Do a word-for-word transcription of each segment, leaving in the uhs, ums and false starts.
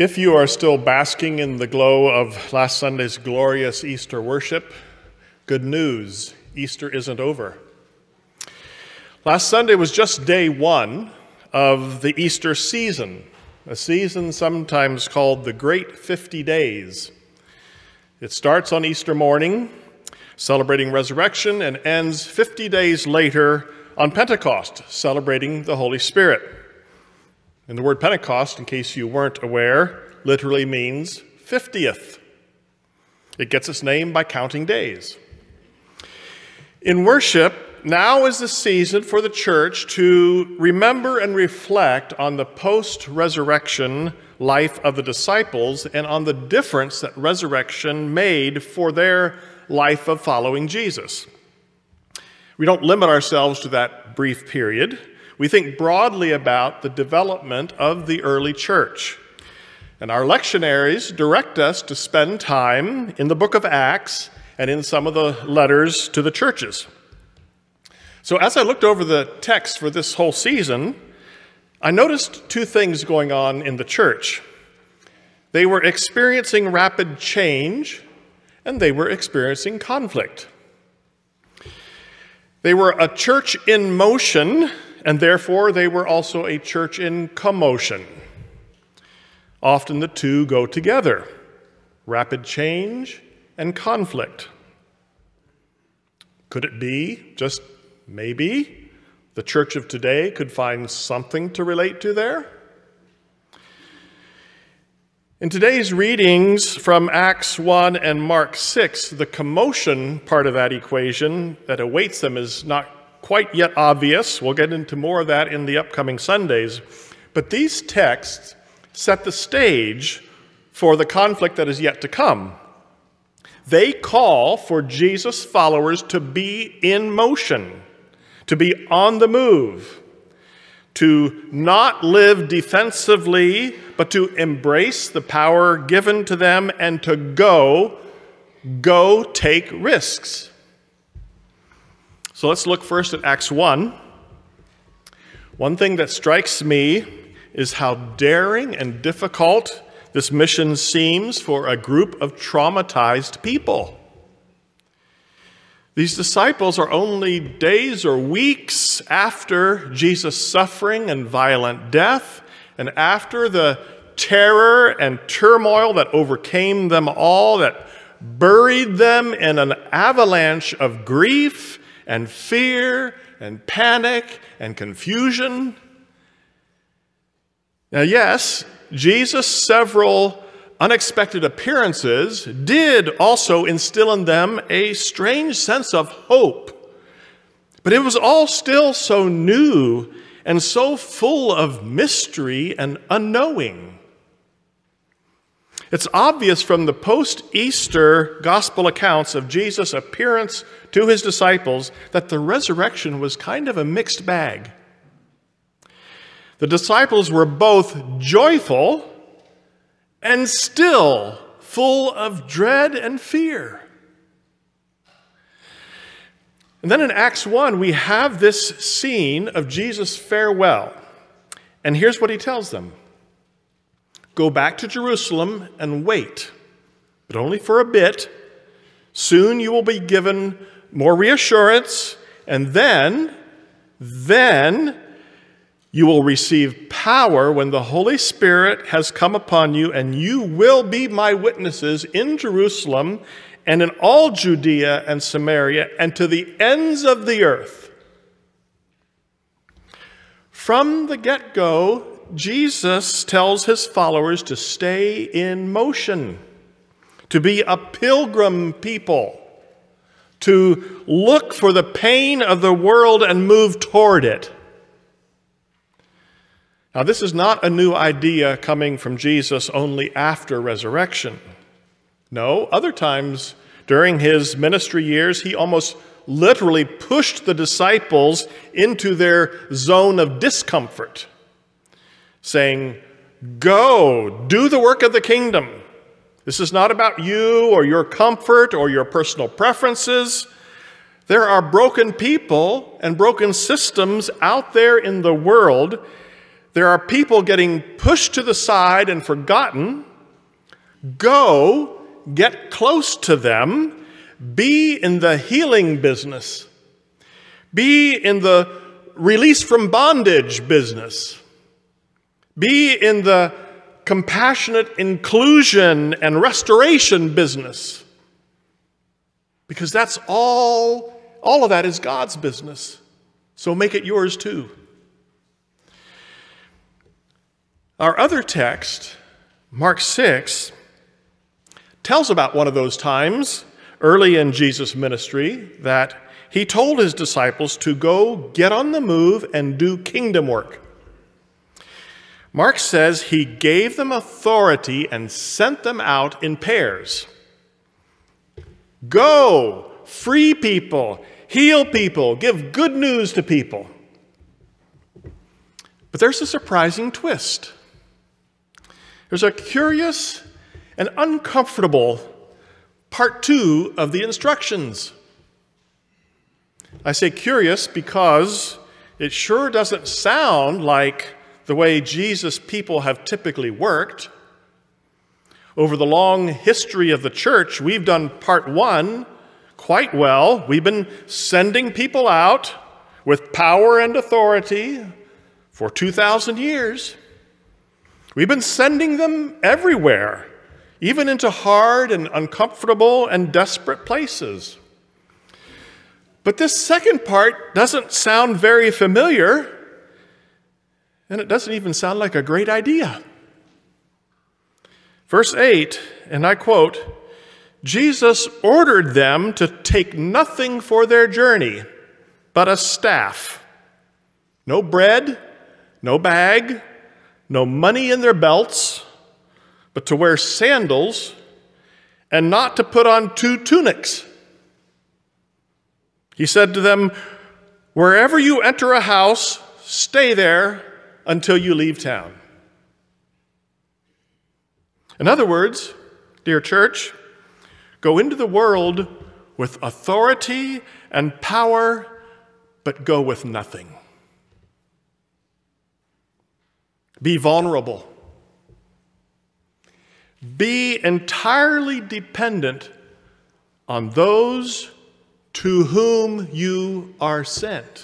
If you are still basking in the glow of last Sunday's glorious Easter worship, good news, Easter isn't over. Last Sunday was just day one of the Easter season, a season sometimes called the Great fifty Days. It starts on Easter morning, celebrating resurrection, and ends fifty days later on Pentecost, celebrating the Holy Spirit. And the word Pentecost, in case you weren't aware, literally means fiftieth. It gets its name by counting days. In worship, now is the season for the church to remember and reflect on the post-resurrection life of the disciples and on the difference that resurrection made for their life of following Jesus. We don't limit ourselves to that brief period. We think broadly about the development of the early church. And our lectionaries direct us to spend time in the book of Acts and in some of the letters to the churches. So as I looked over the text for this whole season, I noticed two things going on in the church. They were experiencing rapid change, and they were experiencing conflict. They were a church in motion, and therefore they were also a church in commotion. Often the two go together, rapid change and conflict. Could it be, just maybe, the church of today could find something to relate to there? In today's readings from Acts one and Mark six, the commotion part of that equation that awaits them is not quite yet obvious. We'll get into more of that in the upcoming Sundays. But these texts set the stage for the conflict that is yet to come. They call for Jesus' followers to be in motion, to be on the move, to not live defensively, but to embrace the power given to them and to go, go take risks. So let's look first at Acts one. One thing that strikes me is how daring and difficult this mission seems for a group of traumatized people. These disciples are only days or weeks after Jesus' suffering and violent death, and after the terror and turmoil that overcame them all, that buried them in an avalanche of grief and fear and panic and confusion. Now, yes, Jesus' several unexpected appearances did also instill in them a strange sense of hope. But it was all still so new and so full of mystery and unknowing. It's obvious from the post-Easter gospel accounts of Jesus' appearance to his disciples that the resurrection was kind of a mixed bag. The disciples were both joyful and still full of dread and fear. And then in Acts one, we have this scene of Jesus' farewell. And here's what he tells them. Go back to Jerusalem and wait, but only for a bit. Soon you will be given more reassurance, and then, then you will receive power when the Holy Spirit has come upon you, and you will be my witnesses in Jerusalem and in all Judea and Samaria and to the ends of the earth. From the get-go, Jesus tells his followers to stay in motion, to be a pilgrim people, to look for the pain of the world and move toward it. Now, this is not a new idea coming from Jesus only after resurrection. No, other times during his ministry years, he almost literally pushed the disciples into their zone of discomfort, saying, go, do the work of the kingdom. This is not about you or your comfort or your personal preferences. There are broken people and broken systems out there in the world there are people getting pushed to the side and forgotten. Go, get close to them, be in the healing business, be in the release from bondage business, be in the compassionate inclusion and restoration business, because that's all, all of that is God's business. So make it yours too. Our other text, Mark six, tells about one of those times early in Jesus' ministry that he told his disciples to go get on the move and do kingdom work. Mark says he gave them authority and sent them out in pairs. Go, free people, heal people, give good news to people. But there's a surprising twist. There's a curious and uncomfortable part two of the instructions. I say curious because it sure doesn't sound like the way Jesus' people have typically worked. Over the long history of the church, we've done part one quite well. We've been sending people out with power and authority for two thousand years. We've been sending them everywhere, even into hard and uncomfortable and desperate places. But this second part doesn't sound very familiar, and it doesn't even sound like a great idea. Verse eight, and I quote, Jesus ordered them to take nothing for their journey but a staff. No bread, no bag, no money in their belts, but to wear sandals and not to put on two tunics. He said to them, wherever you enter a house, stay there until you leave town. In other words, dear church, go into the world with authority and power, but go with nothing. Be vulnerable. Be entirely dependent on those to whom you are sent.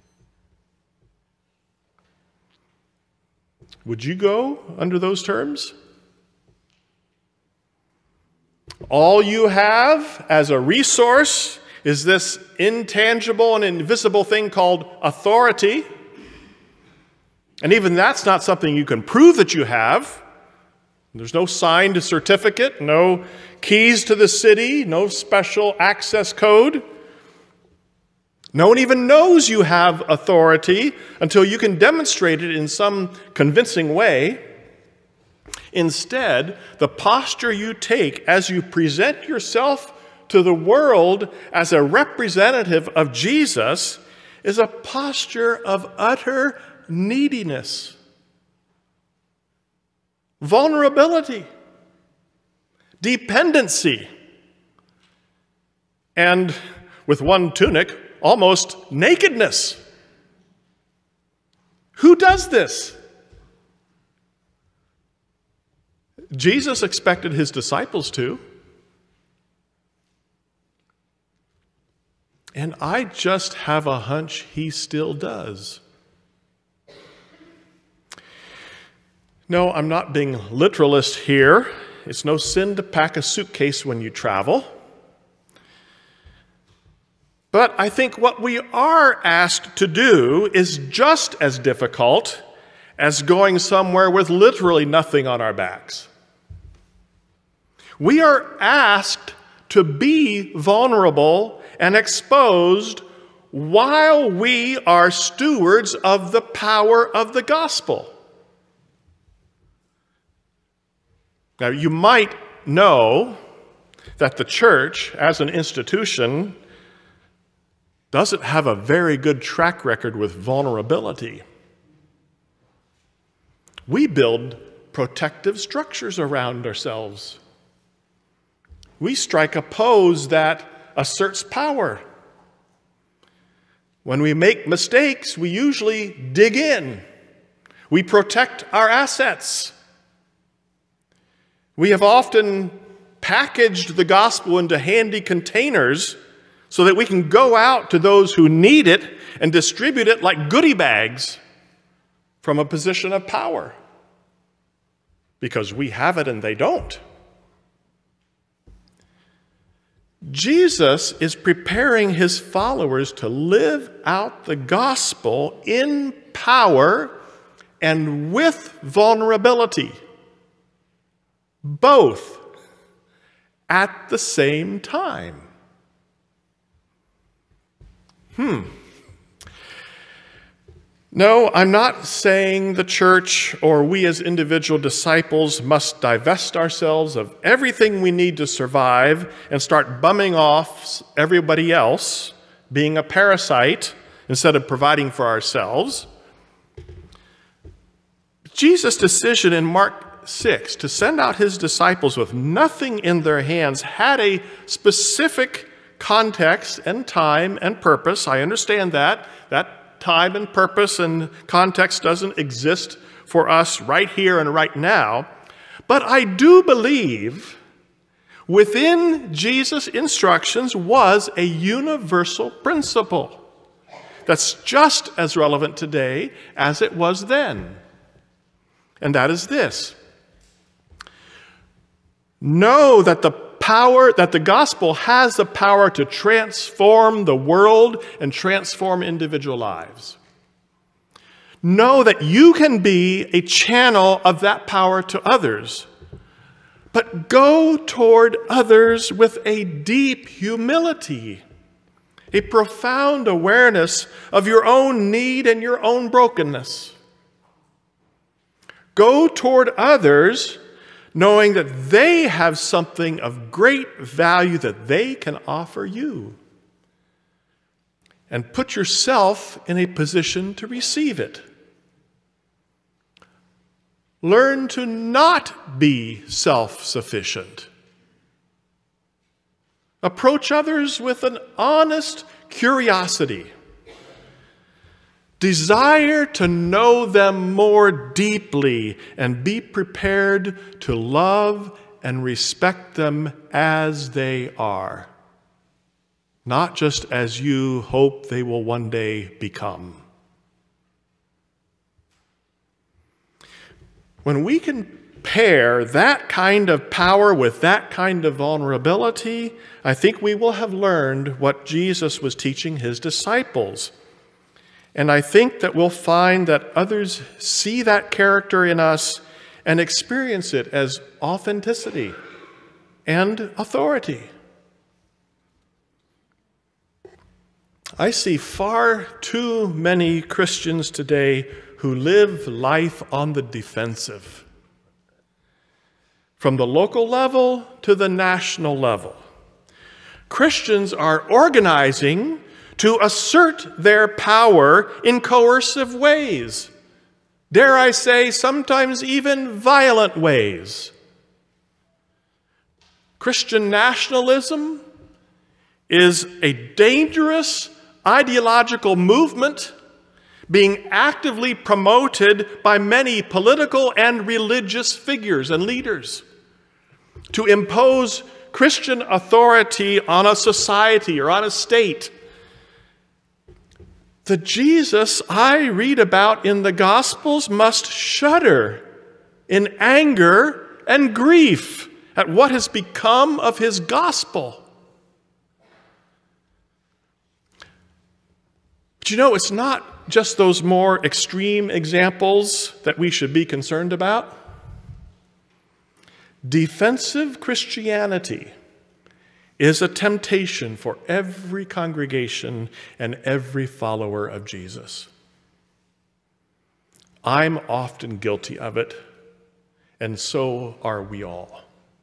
Would you go under those terms? All you have as a resource is this intangible and invisible thing called authority. And even that's not something you can prove that you have. There's no signed certificate, no keys to the city, no special access code. No one even knows you have authority until you can demonstrate it in some convincing way. Instead, the posture you take as you present yourself to the world as a representative of Jesus is a posture of utter neediness, vulnerability, dependency, and with one tunic, almost nakedness. Who does this? Jesus expected his disciples to. And I just have a hunch he still does. No, I'm not being literalist here. It's no sin to pack a suitcase when you travel. But I think what we are asked to do is just as difficult as going somewhere with literally nothing on our backs. We are asked to be vulnerable and exposed while we are stewards of the power of the gospel. Now, you might know that the church, as an institution, doesn't have a very good track record with vulnerability. We build protective structures around ourselves. We strike a pose that asserts power. When we make mistakes, we usually dig in. We protect our assets. We have often packaged the gospel into handy containers so that we can go out to those who need it and distribute it like goodie bags from a position of power, because we have it and they don't. Jesus is preparing his followers to live out the gospel in power and with vulnerability, both at the same time. Hmm. No, I'm not saying the church or we as individual disciples must divest ourselves of everything we need to survive and start bumming off everybody else, being a parasite instead of providing for ourselves. Jesus' decision in Mark six to send out his disciples with nothing in their hands had a specific context and time and purpose. I understand that. That time and purpose and context doesn't exist for us right here and right now. But I do believe within Jesus' instructions was a universal principle that's just as relevant today as it was then. And that is this: know that the power, that the gospel has the power to transform the world and transform individual lives. Know that you can be a channel of that power to others, but go toward others with a deep humility, a profound awareness of your own need and your own brokenness. Go toward others knowing that they have something of great value that they can offer you. And put yourself in a position to receive it. Learn to not be self-sufficient. Approach others with an honest curiosity. Desire to know them more deeply and be prepared to love and respect them as they are, not just as you hope they will one day become. When we can pair that kind of power with that kind of vulnerability, I think we will have learned what Jesus was teaching his disciples. And I think that we'll find that others see that character in us and experience it as authenticity and authority. I see far too many Christians today who live life on the defensive, from the local level to the national level. Christians are organizing to assert their power in coercive ways. Dare I say, sometimes even violent ways. Christian nationalism is a dangerous ideological movement being actively promoted by many political and religious figures and leaders to impose Christian authority on a society or on a state. The Jesus I read about in the Gospels must shudder in anger and grief at what has become of his gospel. But you know, it's not just those more extreme examples that we should be concerned about. Defensive Christianity is a temptation for every congregation and every follower of Jesus. I'm often guilty of it, and so are we all.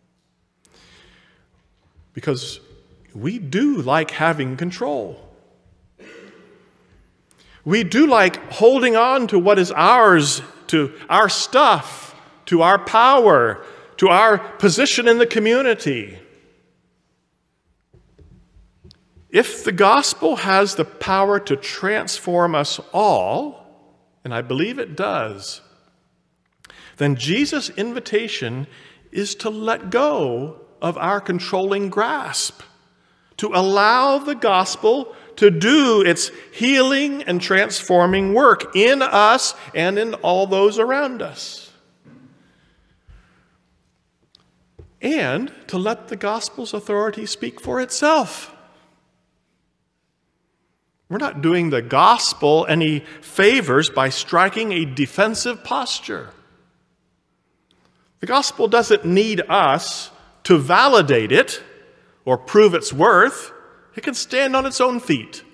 Because we do like having control. We do like holding on to what is ours, to our stuff, to our power, to our position in the community. If the gospel has the power to transform us all, and I believe it does, then Jesus' invitation is to let go of our controlling grasp, to allow the gospel to do its healing and transforming work in us and in all those around us. And to let the gospel's authority speak for itself. We're not doing the gospel any favors by striking a defensive posture. The gospel doesn't need us to validate it or prove its worth. It can stand on its own feet.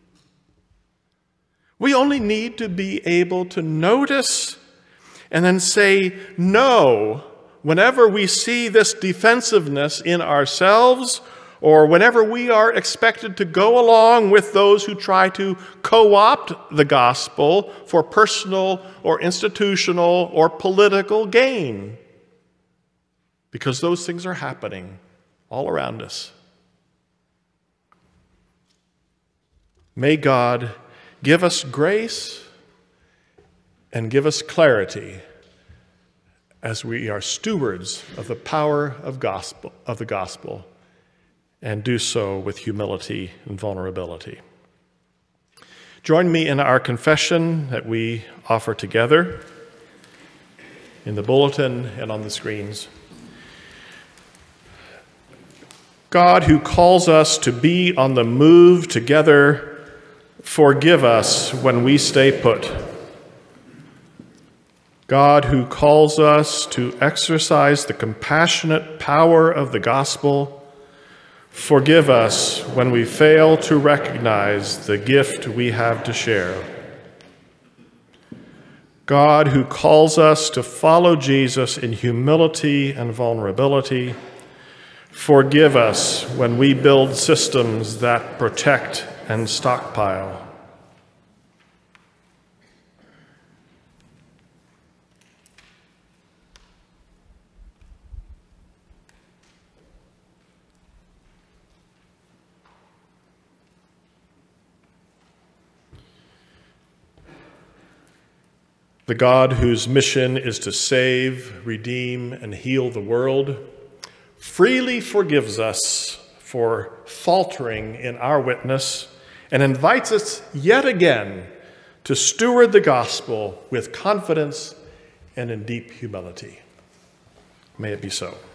We only need to be able to notice and then say no whenever we see this defensiveness in ourselves, or whenever we are expected to go along with those who try to co-opt the gospel for personal or institutional or political gain. Because those things are happening all around us. May God give us grace and give us clarity as we are stewards of the power of gospel of the gospel, and do so with humility and vulnerability. Join me in our confession that we offer together in the bulletin and on the screens. God, who calls us to be on the move together, forgive us when we stay put. God, who calls us to exercise the compassionate power of the gospel, forgive us when we fail to recognize the gift we have to share. God, who calls us to follow Jesus in humility and vulnerability, forgive us when we build systems that protect and stockpile. The God whose mission is to save, redeem, and heal the world freely forgives us for faltering in our witness and invites us yet again to steward the gospel with confidence and in deep humility. May it be so.